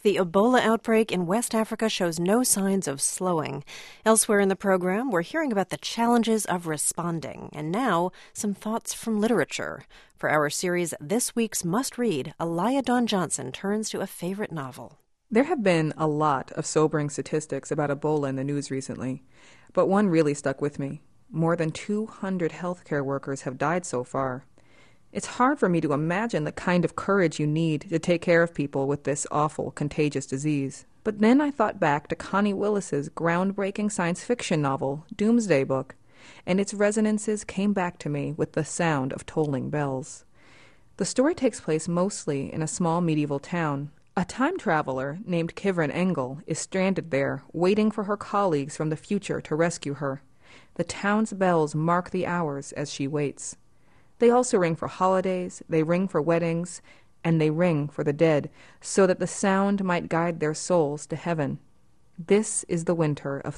The Ebola outbreak in West Africa shows no signs of slowing. Elsewhere in the program, we're hearing about the challenges of responding. And now, some thoughts from literature. For our series, This Week's Must Read, Elia Dawn Johnson turns to a favorite novel. There have been a lot of sobering statistics about Ebola in the news recently, but one really stuck with me. More than 200 healthcare workers have died so far. It's hard for me to imagine the kind of courage you need to take care of people with this awful, contagious disease. But then I thought back to Connie Willis's groundbreaking science fiction novel, Doomsday Book, and its resonances came back to me with the sound of tolling bells. The story takes place mostly in a small medieval town. A time traveler named Kivrin Engel is stranded there, waiting for her colleagues from the future to rescue her. The town's bells mark the hours as she waits. They also ring for holidays, they ring for weddings, and they ring for the dead, so that the sound might guide their souls to heaven. This is the winter of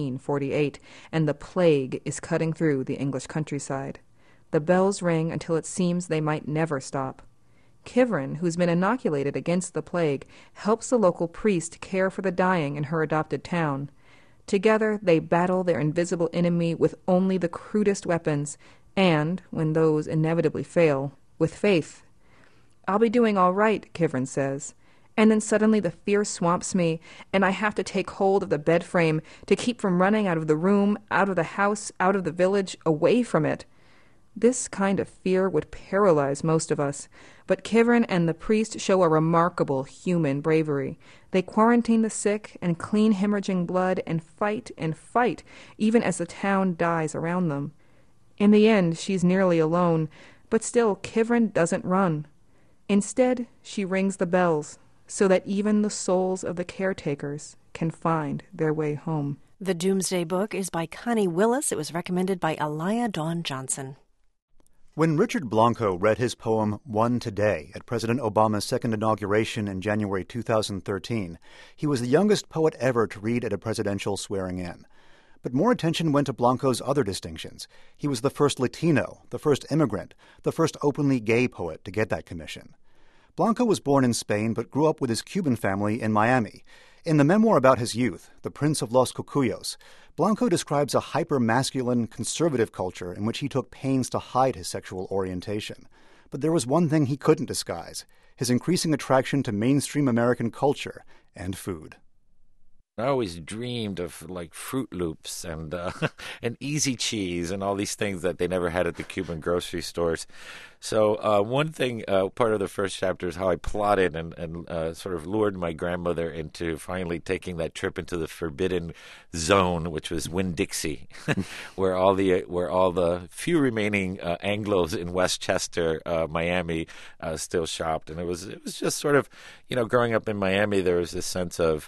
1348, and the plague is cutting through the English countryside. The bells ring until it seems they might never stop. Kivrin, who's been inoculated against the plague, helps the local priest care for the dying in her adopted town. Together, they battle their invisible enemy with only the crudest weapons, and, when those inevitably fail, with faith. "I'll be doing all right," Kivrin says. And then suddenly the fear swamps me, and I have to take hold of the bed frame to keep from running out of the room, out of the house, out of the village, away from it. This kind of fear would paralyze most of us, but Kivrin and the priest show a remarkable human bravery. They quarantine the sick and clean hemorrhaging blood and fight, even as the town dies around them. In the end, she's nearly alone, but still Kivrin doesn't run. Instead, she rings the bells, so that even the souls of the caretakers can find their way home. The Doomsday Book is by Connie Willis. It was recommended by Elia Dawn Johnson. When Richard Blanco read his poem One Today at President Obama's second inauguration in January 2013, he was the youngest poet ever to read at a presidential swearing-in. But more attention went to Blanco's other distinctions. He was the first Latino, the first immigrant, the first openly gay poet to get that commission. Blanco was born in Spain but grew up with his Cuban family in Miami. In the memoir about his youth, The Prince of Los Cucuyos, Blanco describes a hyper-masculine, conservative culture in which he took pains to hide his sexual orientation. But there was one thing he couldn't disguise: his increasing attraction to mainstream American culture and food. I always dreamed of like Fruit Loops and and Easy Cheese and all these things that they never had at the Cuban grocery stores. So one thing, part of the first chapter is how I plotted and sort of lured my grandmother into finally taking that trip into the forbidden zone, which was Winn-Dixie, where all the few remaining Anglos in Westchester, Miami, still shopped. And it was just sort of, growing up in Miami, there was this sense of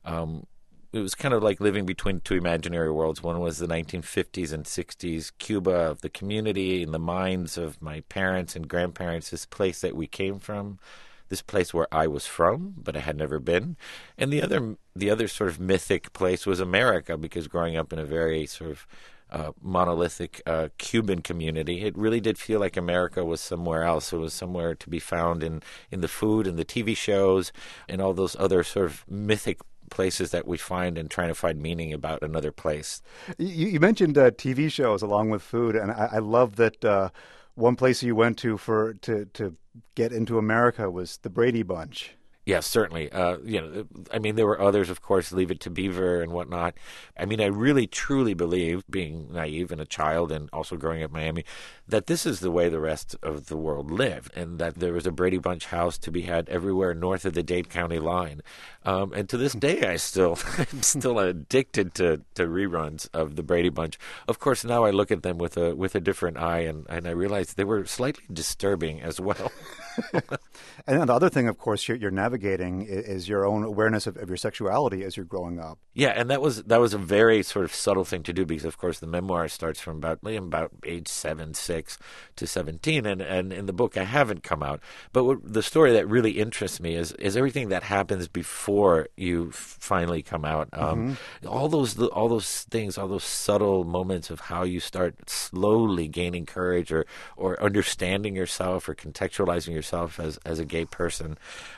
it was kind of like living between two imaginary worlds. One was the 1950s and 60s Cuba of the community in the minds of my parents and grandparents, this place that we came from, this place where I was from, but I had never been. And the other sort of mythic place was America, because growing up in a very sort of monolithic Cuban community, it really did feel like America was somewhere else. It was somewhere to be found in the food and the TV shows and all those other sort of mythic places that we find in trying to find meaning about another place. You mentioned TV shows along with food, and I love that one place you went to to get into America was the Brady Bunch. Yes, certainly. There were others, of course, Leave It to Beaver and whatnot. I really, truly believe, being naive and a child and also growing up in Miami, that this is the way the rest of the world lived, and that there was a Brady Bunch house to be had everywhere north of the Dade County line. And to this day, I'm still addicted to reruns of the Brady Bunch. Of course, now I look at them with a different eye, and I realize they were slightly disturbing as well. And the other thing, of course, you're navigating is your own awareness of your sexuality as you're growing up. Yeah, and that was a very sort of subtle thing to do, because, of course, the memoir starts from about age 7, 6 to 17, and in the book I haven't come out. But the story that really interests me is everything that happens before you finally come out. All those things, all those subtle moments of how you start slowly gaining courage or understanding yourself or contextualizing yourself as a gay person.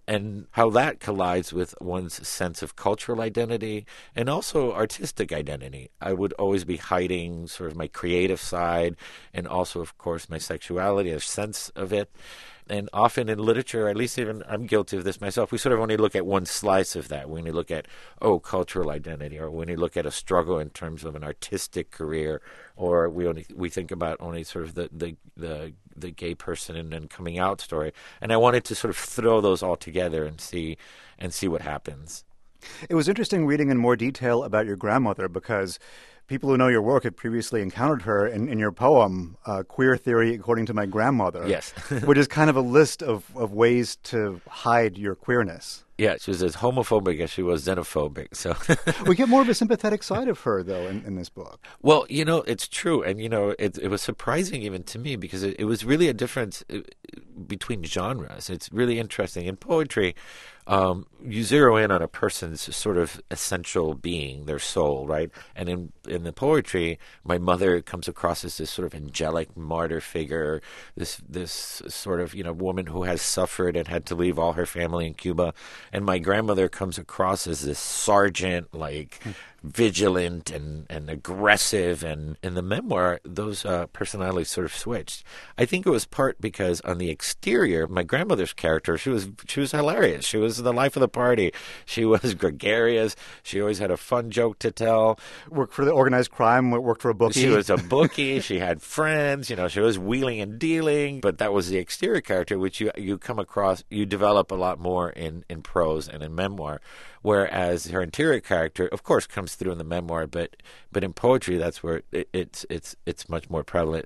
and how that collides with one's sense of cultural identity and also artistic identity. I would always be hiding sort of my creative side and also, of course, my sexuality, a sense of it. And often in literature, at least even I'm guilty of this myself, we sort of only look at one slice of that. When you look at, cultural identity, or when you look at a struggle in terms of an artistic career, or we think about only sort of the gay person and coming out story. And I wanted to sort of throw those all together and see what happens. It was interesting reading in more detail about your grandmother, because people who know your work had previously encountered her in your poem, Queer Theory According to My Grandmother. Yes. Which is kind of a list of ways to hide your queerness. Yeah, she was as homophobic as she was xenophobic. So we get more of a sympathetic side of her, though, in this book. Well, it's true. And, it was surprising even to me, because it was really a difference between genres. It's really interesting. In poetry, you zero in on a person's sort of essential being, their soul, right? And in the poetry, my mother comes across as this sort of angelic martyr figure, this sort of, woman who has suffered and had to leave all her family in Cuba. And my grandmother comes across as this sergeant, vigilant and aggressive. And in the memoir, those personalities sort of switched. I think it was part because on the exterior, my grandmother's character, she was hilarious. She was the life of the party. She was gregarious. She always had a fun joke to tell. Worked for the organized crime, worked for a bookie. She was a bookie. She had friends. She was wheeling and dealing. But that was the exterior character, which you come across, you develop a lot more in prose and in memoir. Whereas her interior character, of course, comes through in the memoir, but in poetry, that's where it's much more prevalent.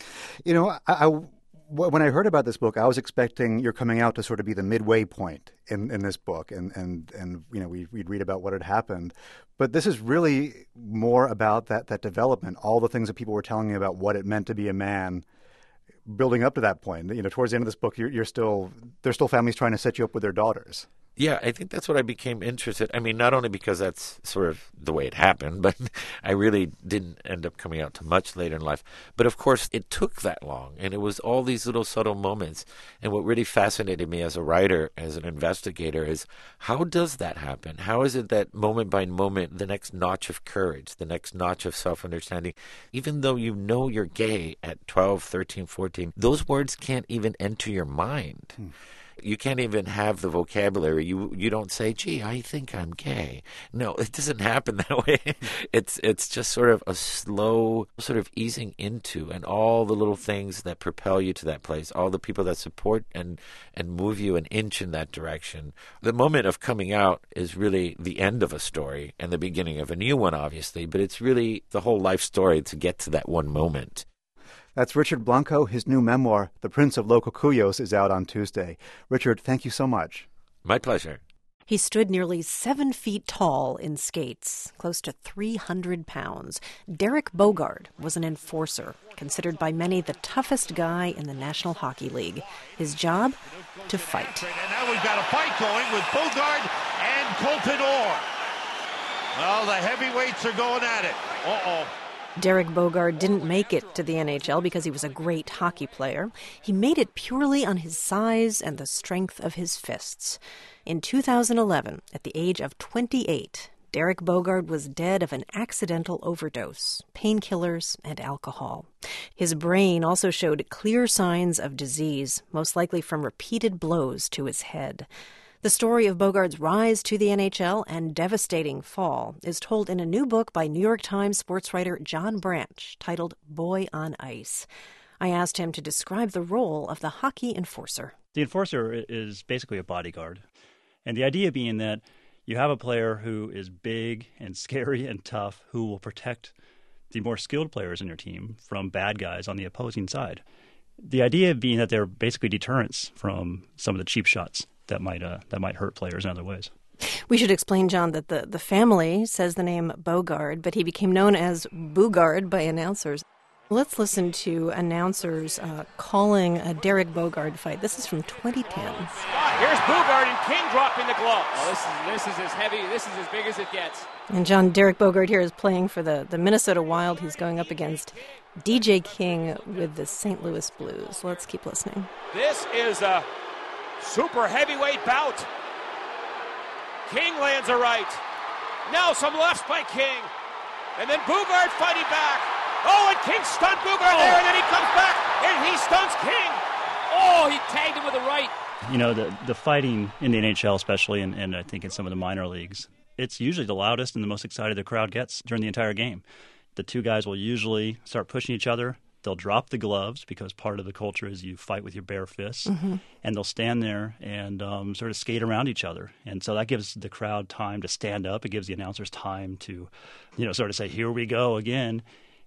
When I heard about this book, I was expecting your coming out to sort of be the midway point in this book, and we'd read about what had happened. But this is really more about that development, all the things that people were telling you about what it meant to be a man, building up to that point. Towards the end of this book, there's still families trying to set you up with their daughters. Yeah, I think that's what I became interested. I mean, not only because that's sort of the way it happened, but I really didn't end up coming out to much later in life. But of course, it took that long, and it was all these little subtle moments. And what really fascinated me as a writer, as an investigator, is how does that happen? How is it that moment by moment, the next notch of courage, the next notch of self-understanding, even though you're gay at 12, 13, 14, those words can't even enter your mind. You can't even have the vocabulary. You don't say, gee, I think I'm gay. No, it doesn't happen that way. It's just sort of a slow sort of easing into, and all the little things that propel you to that place, all the people that support and move you an inch in that direction. The moment of coming out is really the end of a story and the beginning of a new one, obviously, but it's really the whole life story to get to that one moment. That's Richard Blanco. His new memoir, The Prince of Lococuyos, is out on Tuesday. Richard, thank you so much. My pleasure. He stood nearly 7 feet tall in skates, close to 300 pounds. Derek Boogaard was an enforcer, considered by many the toughest guy in the National Hockey League. His job? To fight. And now we've got a fight going with Boogaard and Colton Orr. Well, the heavyweights are going at it. Uh-oh. Derek Boogaard didn't make it to the NHL because he was a great hockey player. He made it purely on his size and the strength of his fists. In 2011, at the age of 28, Derek Boogaard was dead of an accidental overdose, painkillers, and alcohol. His brain also showed clear signs of disease, most likely from repeated blows to his head. The story of Boogaard's rise to the NHL and devastating fall is told in a new book by New York Times sports writer John Branch titled Boy on Ice. I asked him to describe the role of the hockey enforcer. The enforcer is basically a bodyguard. And the idea being that you have a player who is big and scary and tough who will protect the more skilled players in your team from bad guys on the opposing side. The idea being that they're basically deterrents from some of the cheap shots that might hurt players in other ways. We should explain, John, that the family says the name Boogaard, but he became known as Boogaard by announcers. Let's listen to announcers calling a Derek Boogaard fight. This is from 2010. Here's Boogaard and King dropping the gloves. Oh, this is as heavy, this is as big as it gets. And John, Derek Boogaard here is playing for the Minnesota Wild. He's going up against DJ King with the St. Louis Blues. Let's keep listening. This is a super heavyweight bout. King lands a right. Now some lefts by King. And then Boogaard fighting back. Oh, and King stunned Boogaard there, and then he comes back, and he stuns King. Oh, he tagged him with a right. You know, the fighting in the NHL especially, and I think in some of the minor leagues, it's usually the loudest and the most excited the crowd gets during the entire game. The two guys will usually start pushing each other. They'll drop the gloves because part of the culture is you fight with your bare fists, and they'll stand there and sort of skate around each other. And so that gives the crowd time to stand up. It gives the announcers time to, sort of say, here we go again.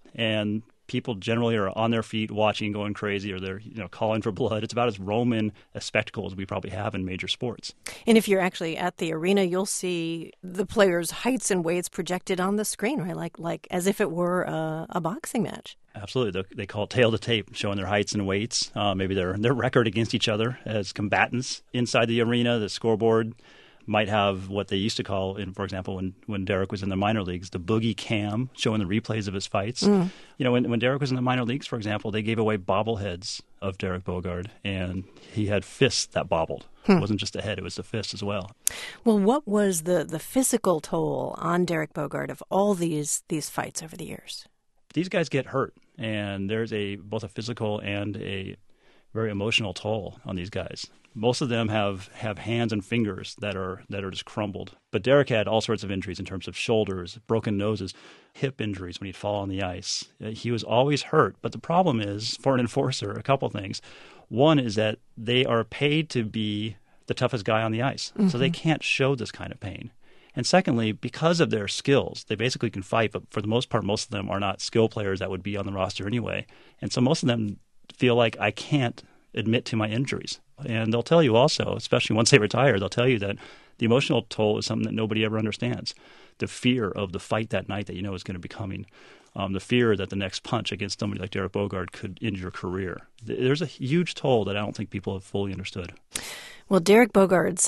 And people generally are on their feet watching, going crazy, or they're calling for blood. It's about as Roman a spectacle as we probably have in major sports. And if you're actually at the arena, you'll see the players' heights and weights projected on the screen, right? Like as if it were a boxing match. Absolutely. They call it tail to tape, showing their heights and weights, maybe their record against each other as combatants. Inside the arena, the scoreboard might have what they used to call, for example, when Derek was in the minor leagues, the boogie cam, showing the replays of his fights. When Derek was in the minor leagues, for example, they gave away bobbleheads of Derek Boogaard, and he had fists that bobbled. It wasn't just a head, it was the fist as well. Well, what was the physical toll on Derek Boogaard of all these fights over the years? These guys get hurt, and there's both a physical and a very emotional toll on these guys. Most of them have hands and fingers that are just crumbled. But Derek had all sorts of injuries in terms of shoulders, broken noses, hip injuries when he'd fall on the ice. He was always hurt. But the problem is, for an enforcer, a couple things. One is that they are paid to be the toughest guy on the ice, so they can't show this kind of pain. And secondly, because of their skills, they basically can fight, but for the most part, most of them are not skill players that would be on the roster anyway. And so most of them feel like, I can't admit to my injuries. And they'll tell you also, especially once they retire, they'll tell you that the emotional toll is something that nobody ever understands. The fear of the fight that night that is going to be coming. The fear that the next punch against somebody like Derek Boogaard could end your career. There's a huge toll that I don't think people have fully understood. Well, Derek Boogaard's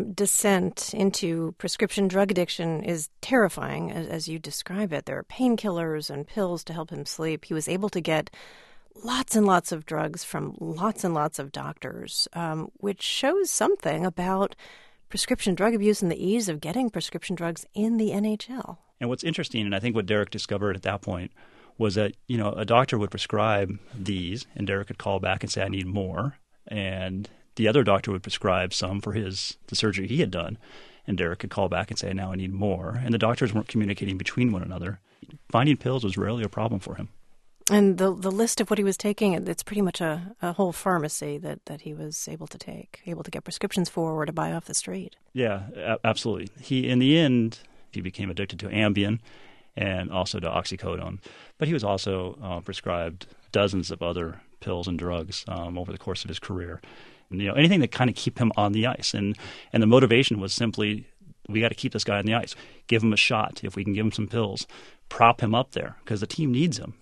descent into prescription drug addiction is terrifying, as you describe it. There are painkillers and pills to help him sleep. He was able to get lots and lots of drugs from lots and lots of doctors, which shows something about prescription drug abuse and the ease of getting prescription drugs in the NHL. And what's interesting, and I think what Derek discovered at that point, was that, a doctor would prescribe these, and Derek could call back and say, I need more. And the other doctor would prescribe some for the surgery he had done, and Derek could call back and say, now I need more. And the doctors weren't communicating between one another. Finding pills was rarely a problem for him. And the list of what he was taking, it's pretty much a whole pharmacy that he was able to get prescriptions for or to buy off the street. Yeah, absolutely. In the end, he became addicted to Ambien and also to oxycodone. But he was also prescribed dozens of other pills and drugs over the course of his career. And, anything that kind of keep him on the ice. And the motivation was simply, we got to keep this guy on the ice. Give him a shot. If we can give him some pills, prop him up there because the team needs him.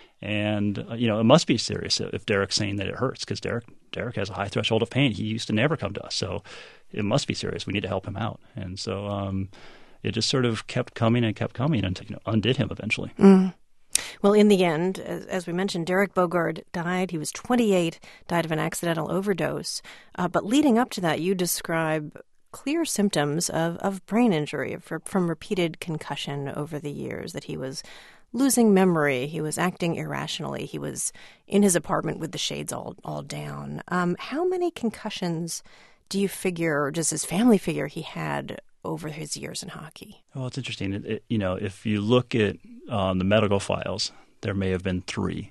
And, it must be serious if Derek's saying that it hurts because Derek has a high threshold of pain. He used to never come to us. So it must be serious. We need to help him out. And so it just sort of kept coming until undid him eventually. Well, in the end, as we mentioned, Derek Boogaard died. He was 28, died of an accidental overdose. But leading up to that, you describe clear symptoms of brain injury from repeated concussion over the years, that he was losing memory, he was acting irrationally, he was in his apartment with the shades all down. How many concussions do you figure, or does his family figure, he had over his years in hockey? Well, it's interesting. If you look at the medical files, there may have been 3.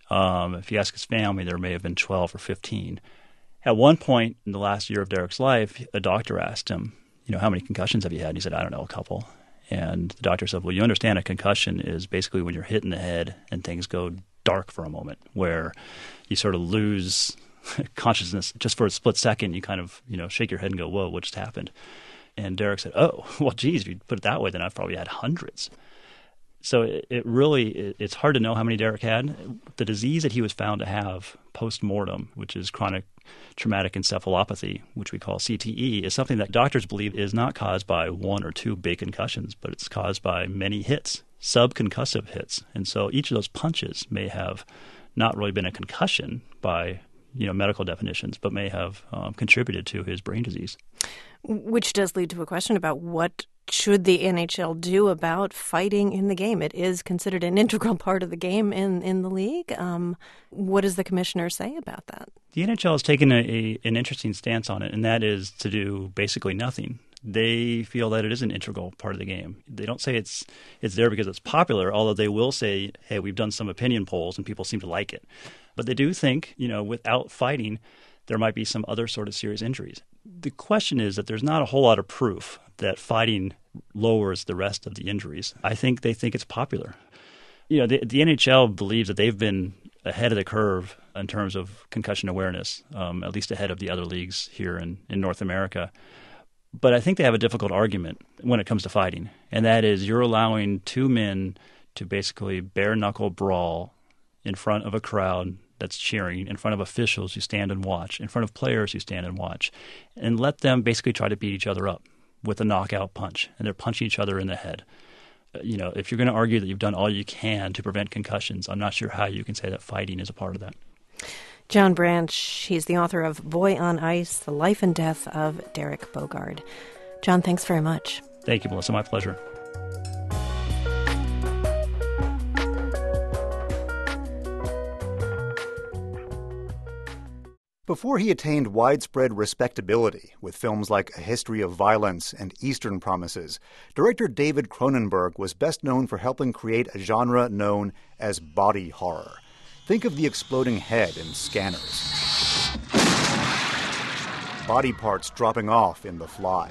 If you ask his family, there may have been 12 or 15. At one point in the last year of Derek's life, a doctor asked him, how many concussions have you had? And he said, I don't know, a couple. And the doctor said, well, you understand a concussion is basically when you're hit in the head and things go dark for a moment, where you sort of lose consciousness just for a split second. You kind of, shake your head and go, whoa, what just happened? And Derek said, oh, well, geez, if you put it that way, then I've probably had hundreds. So it's hard to know how many Derek had. The disease that he was found to have post-mortem, which is chronic traumatic encephalopathy, which we call CTE, is something that doctors believe is not caused by 1 or 2 big concussions, but it's caused by many hits, subconcussive hits. And so each of those punches may have not really been a concussion by medical definitions, but may have contributed to his brain disease. Which does lead to a question about what should the NHL do about fighting in the game? It is considered an integral part of the game in the league. What does the commissioner say about that? The NHL has taken an interesting stance on it, and that is to do basically nothing. They feel that it is an integral part of the game. They don't say it's there because it's popular, although they will say, hey, we've done some opinion polls and people seem to like it. But they do think, without fighting, there might be some other sort of serious injuries. The question is that there's not a whole lot of proof that fighting lowers the rest of the injuries. I think they think it's popular. The NHL believes that they've been ahead of the curve in terms of concussion awareness, at least ahead of the other leagues here in North America. But I think they have a difficult argument when it comes to fighting, and that is you're allowing two men to basically bare-knuckle brawl in front of a crowd that's cheering, in front of officials who stand and watch, in front of players who stand and watch, and let them basically try to beat each other up with a knockout punch, and they're punching each other in the head. If you're going to argue that you've done all you can to prevent concussions, I'm not sure how you can say that fighting is a part of that. John Branch, he's the author of Boy on Ice, The Life and Death of Derek Boogaard. John, thanks very much. Thank you, Melissa. My pleasure. Before he attained widespread respectability with films like A History of Violence and Eastern Promises, director David Cronenberg was best known for helping create a genre known as body horror. Think of the exploding head in Scanners. Body parts dropping off in The Fly.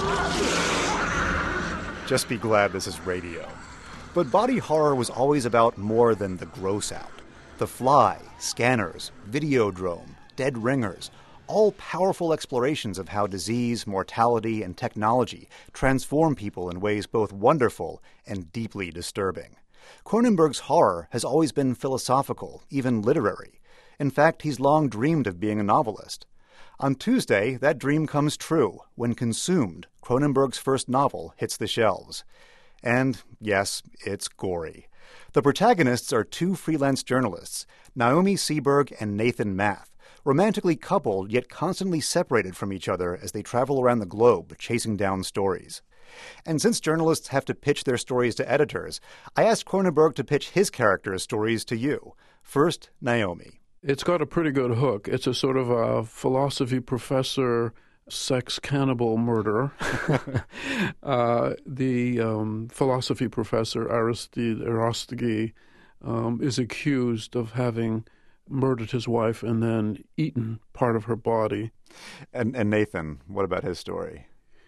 Just be glad this is radio. But body horror was always about more than the gross out. The Fly, Scanners, Videodrome, Dead Ringers, all powerful explorations of how disease, mortality, and technology transform people in ways both wonderful and deeply disturbing. Cronenberg's horror has always been philosophical, even literary. In fact, he's long dreamed of being a novelist. On Tuesday, that dream comes true when Consumed, Cronenberg's first novel, hits the shelves. And, yes, it's gory. The protagonists are two freelance journalists, Naomi Seberg and Nathan Math, romantically coupled yet constantly separated from each other as they travel around the globe chasing down stories. And since journalists have to pitch their stories to editors, I asked Cronenberg to pitch his characters' stories to you. First, Naomi. It's got a pretty good hook. It's a sort of a philosophy professor, sex cannibal murderer. The philosophy professor, Aristide Aristide, is accused of having murdered his wife and then eaten part of her body. And Nathan, what about his story?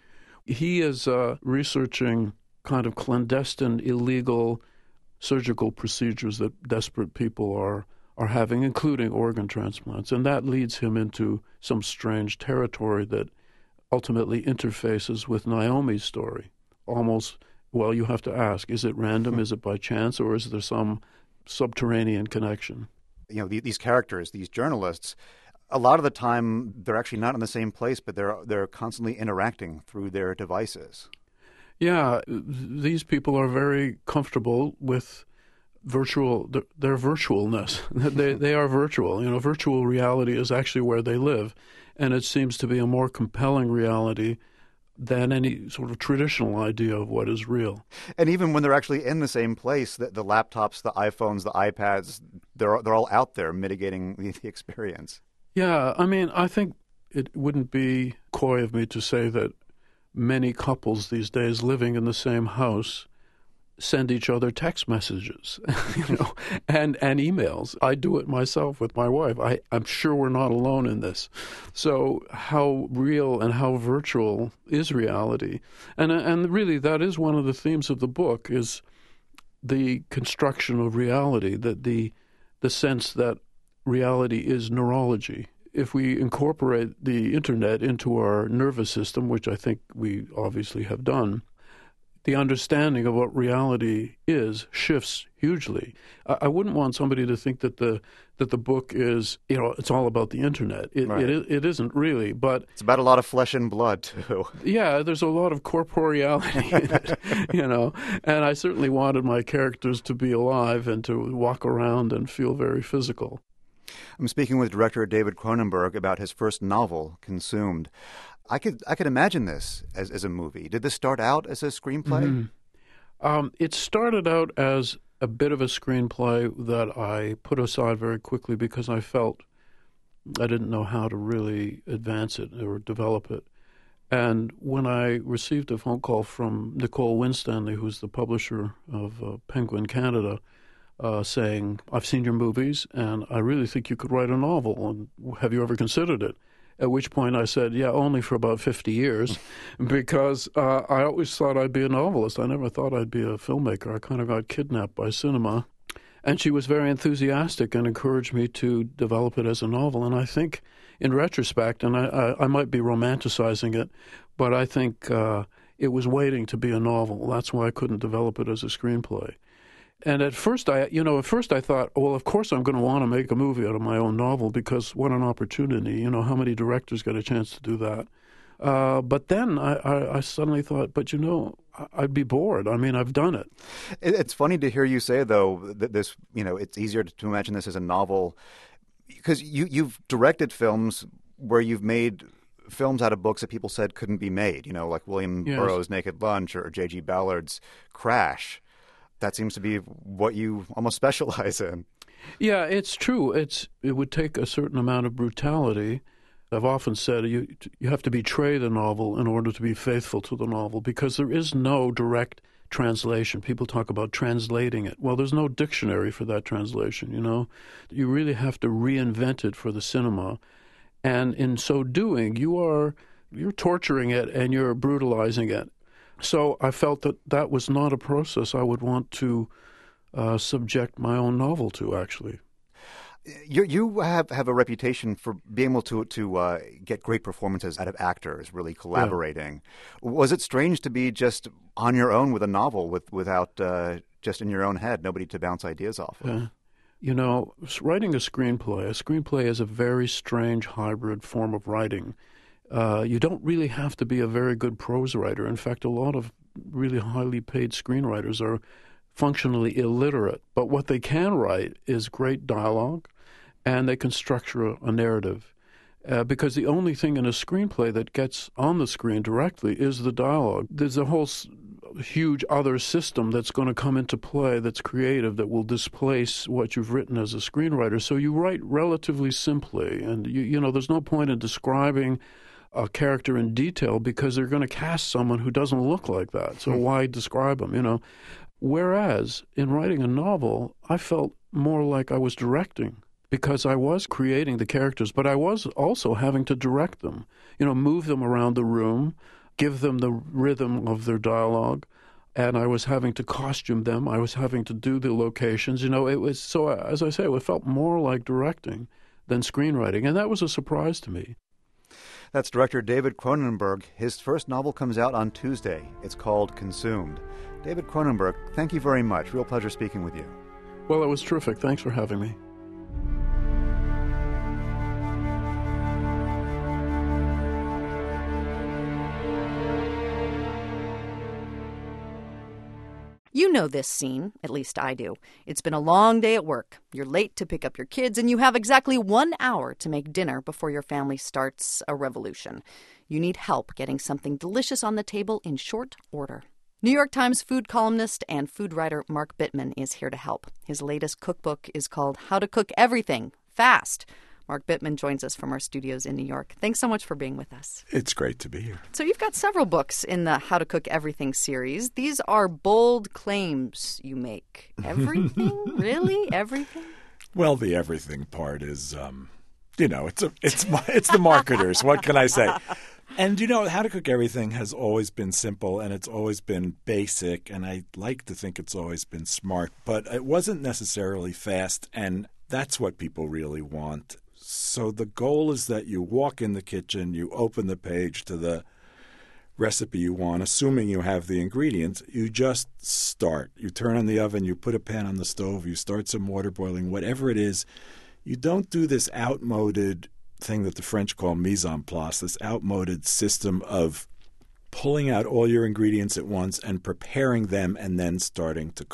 He is researching kind of clandestine, illegal surgical procedures that desperate people are having, including organ transplants. And that leads him into some strange territory that ultimately interfaces with Naomi's story. Almost, well, you have to ask, is it random, is it by chance, or is there some subterranean connection? These characters, these journalists, a lot of the time they're actually not in the same place, but they're constantly interacting through their devices. Yeah, these people are very comfortable with their virtualness. they are virtual. Virtual reality is actually where they live, and it seems to be a more compelling reality than any sort of traditional idea of what is real. And even when they're actually in the same place, the laptops, the iPhones, the iPads, they're all out there mitigating the experience. Yeah, I think it wouldn't be coy of me to say that many couples these days living in the same house send each other text messages, and emails. I do it myself with my wife. I'm sure we're not alone in this. So how real and how virtual is reality? And really that is one of the themes of the book, is the construction of reality, that the sense that reality is neurology. If we incorporate the internet into our nervous system, which I think we obviously have done, the understanding of what reality is shifts hugely. I wouldn't want somebody to think that the book is, it's all about the internet. It isn't really, but it's about a lot of flesh and blood too. Yeah, there's a lot of corporeality in it, And I certainly wanted my characters to be alive and to walk around and feel very physical. I'm speaking with director David Cronenberg about his first novel, Consumed. I could imagine this as a movie. Did this start out as a screenplay? It started out as a bit of a screenplay that I put aside very quickly because I felt I didn't know how to really advance it or develop it. And when I received a phone call from Nicole Winstanley, who's the publisher of Penguin Canada, saying, I've seen your movies, and I really think you could write a novel, and have you ever considered it? At which point I said, yeah, only for about 50 years, because I always thought I'd be a novelist. I never thought I'd be a filmmaker. I kind of got kidnapped by cinema. And she was very enthusiastic and encouraged me to develop it as a novel. And I think, in retrospect, and I might be romanticizing it, but I think it was waiting to be a novel. That's why I couldn't develop it as a screenplay. And at first I thought, well, of course I'm going to want to make a movie out of my own novel because what an opportunity. How many directors get a chance to do that? But then I suddenly thought, but I'd be bored. I mean, I've done it. It's funny to hear you say, though, that this, it's easier to imagine this as a novel because you've directed films where you've made films out of books that people said couldn't be made, like William Burroughs' Naked Lunch or J.G. Ballard's Crash. That seems to be what you almost specialize in. Yeah, it's true. It would take a certain amount of brutality. I've often said you have to betray the novel in order to be faithful to the novel because there is no direct translation. People talk about translating it. Well, there's no dictionary for that translation, You really have to reinvent it for the cinema. And in so doing, you're torturing it and you're brutalizing it. So I felt that was not a process I would want to subject my own novel to, actually. You have a reputation for being able to get great performances out of actors, really collaborating. Yeah. Was it strange to be just on your own with a novel without just in your own head, nobody to bounce ideas off of? Writing a screenplay is a very strange hybrid form of writing. You don't really have to be a very good prose writer. In fact, a lot of really highly paid screenwriters are functionally illiterate. But what they can write is great dialogue, and they can structure a narrative. Because the only thing in a screenplay that gets on the screen directly is the dialogue. There's a whole huge other system that's going to come into play that's creative that will displace what you've written as a screenwriter. So you write relatively simply, and there's no point in describing a character in detail because they're going to cast someone who doesn't look like that. So why describe them, Whereas in writing a novel, I felt more like I was directing because I was creating the characters, but I was also having to direct them, move them around the room, give them the rhythm of their dialogue, and I was having to costume them. I was having to do the locations. It was so, as I say, it felt more like directing than screenwriting, and that was a surprise to me. That's director David Cronenberg. His first novel comes out on Tuesday. It's called Consumed. David Cronenberg, thank you very much. Real pleasure speaking with you. Well, it was terrific. Thanks for having me. You know this scene, at least I do. It's been a long day at work. You're late to pick up your kids, and you have exactly 1 hour to make dinner before your family starts a revolution. You need help getting something delicious on the table in short order. New York Times food columnist and food writer Mark Bittman is here to help. His latest cookbook is called How to Cook Everything Fast. Mark Bittman joins us from our studios in New York. Thanks so much for being with us. It's great to be here. So you've got several books in the How to Cook Everything series. These are bold claims you make. Everything? Really? Everything? Well, the everything part is, it's the marketers. What can I say? And, How to Cook Everything has always been simple, and it's always been basic, and I like to think it's always been smart, but it wasn't necessarily fast, and that's what people really want. So the goal is that you walk in the kitchen, you open the page to the recipe you want, assuming you have the ingredients. You just start. You turn on the oven, you put a pan on the stove, you start some water boiling, whatever it is. You don't do this outmoded thing that the French call mise en place, this outmoded system of pulling out all your ingredients at once and preparing them and then starting to cook.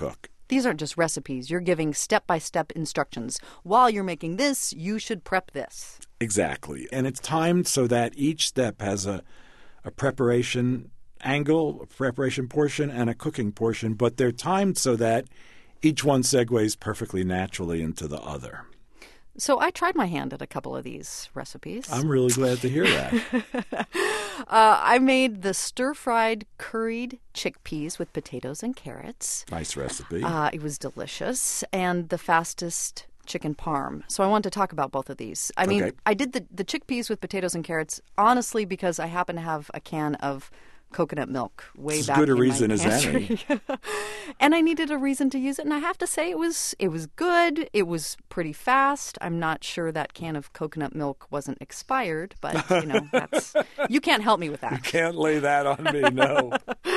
These aren't just recipes. You're giving step-by-step instructions. While you're making this, you should prep this. Exactly. And it's timed so that each step has a preparation angle, a preparation portion, and a cooking portion, but they're timed so that each one segues perfectly naturally into the other. So I tried my hand at a couple of these recipes. I'm really glad to hear that. I made the stir-fried curried chickpeas with potatoes and carrots. Nice recipe. It was delicious. And the fastest chicken parm. So I wanted to talk about both of these. I mean, I did the chickpeas with potatoes and carrots, honestly, because I happen to have a can of coconut milk way back in my pantry. As good a reason as any. And I needed a reason to use it, and I have to say it was good. It was pretty fast. I'm not sure that can of coconut milk wasn't expired, but that's you can't help me with that. You can't lay that on me, no.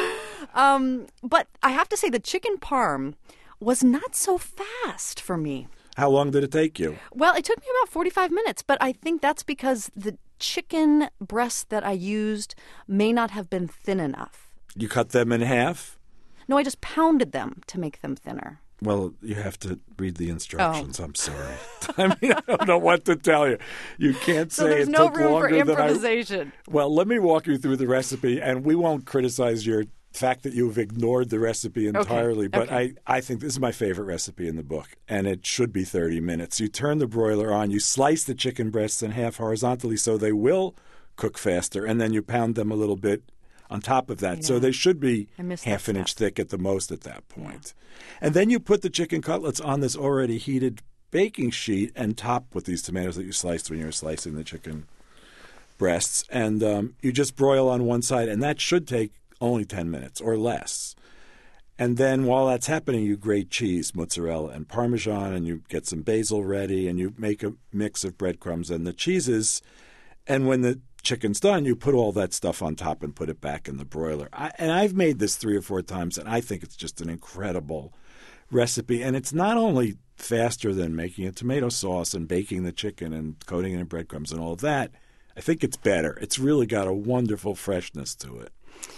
But I have to say the chicken parm was not so fast for me. How long did it take you? Well, it took me about 45 minutes, but I think that's because the chicken breasts that I used may not have been thin enough. You cut them in half? No, I just pounded them to make them thinner. Well, you have to read the instructions. I'm sorry. I mean, I don't know what to tell you. You can't say there's it no took room longer for improvisation. than Well, let me walk you through the recipe, and we won't criticize your fact that you've ignored the recipe entirely, but I think this is my favorite recipe in the book, and it should be 30 minutes. You turn the broiler on, you slice the chicken breasts in half horizontally so they will cook faster, and then you pound them a little bit on top of that. So they should be half an inch thick at the most at that point. And then you put the chicken cutlets on this already heated baking sheet and top with these tomatoes that you sliced when you were slicing the chicken breasts, and you just broil on one side, and that should take only 10 minutes or less. And then while that's happening, you grate cheese, mozzarella and Parmesan, and you get some basil ready, and you make a mix of breadcrumbs and the cheeses. And when the chicken's done, you put all that stuff on top and put it back in the broiler. And I've made this 3 or 4 times, and I think it's just an incredible recipe. And it's not only faster than making a tomato sauce and baking the chicken and coating it in breadcrumbs and all of that. I think it's better. It's really got a wonderful freshness to it.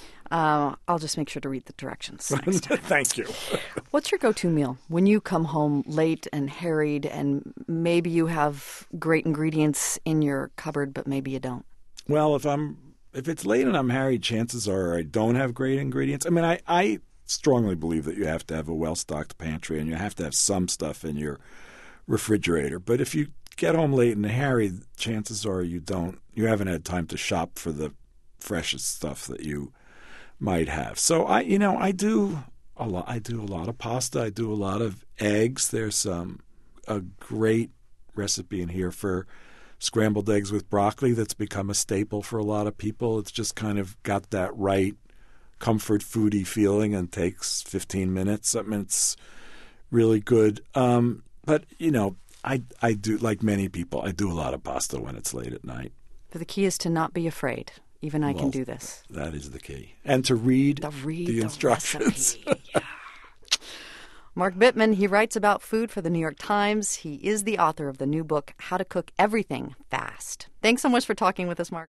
I'll just make sure to read the directions next time. Thank you. What's your go-to meal when you come home late and harried and maybe you have great ingredients in your cupboard, but maybe you don't? Well, if it's late and I'm harried, chances are I don't have great ingredients. I mean, I strongly believe that you have to have a well-stocked pantry and you have to have some stuff in your refrigerator. But if you get home late and harried, chances are you haven't had time to shop for the freshest stuff that you might have. So I do a lot. I do a lot of pasta. I do a lot of eggs. There's a great recipe in here for scrambled eggs with broccoli that's become a staple for a lot of people. It's just kind of got that right comfort foodie feeling and takes 15 minutes. I mean, it's really good. But I do, like many people, I do a lot of pasta when it's late at night. But the key is to not be afraid. Even I can do this. That is the key. And to read the instructions. Yeah. Mark Bittman, he writes about food for the New York Times. He is the author of the new book, How to Cook Everything Fast. Thanks so much for talking with us, Mark.